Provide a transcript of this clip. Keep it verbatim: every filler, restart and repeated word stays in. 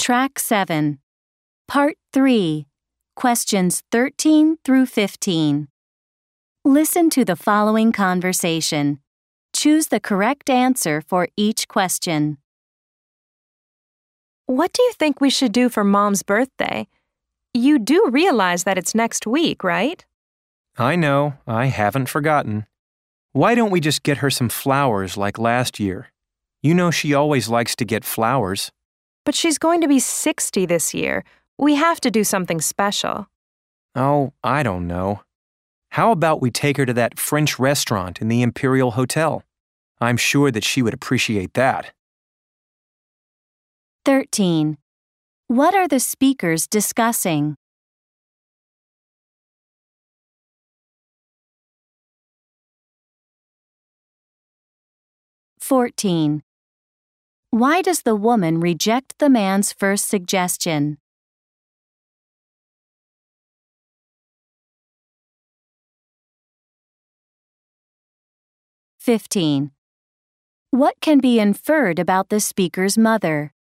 Track seven. Part three. Questions thirteen through fifteen. Listen to the following conversation. Choose the correct answer for each question. What do you think we should do for Mom's birthday? You do realize that it's next week, right? I know, I haven't forgotten. Why don't we just get her some flowers like last year? You know she always likes to get flowers. But she's going to be sixty this year. We have to do something special. Oh, I don't know. How about we take her to that French restaurant in the Imperial Hotel? I'm sure that she would appreciate that. thirteen. What are the speakers discussing? fourteen. Why does the woman reject the man's first suggestion? fifteen. What can be inferred about the speaker's mother?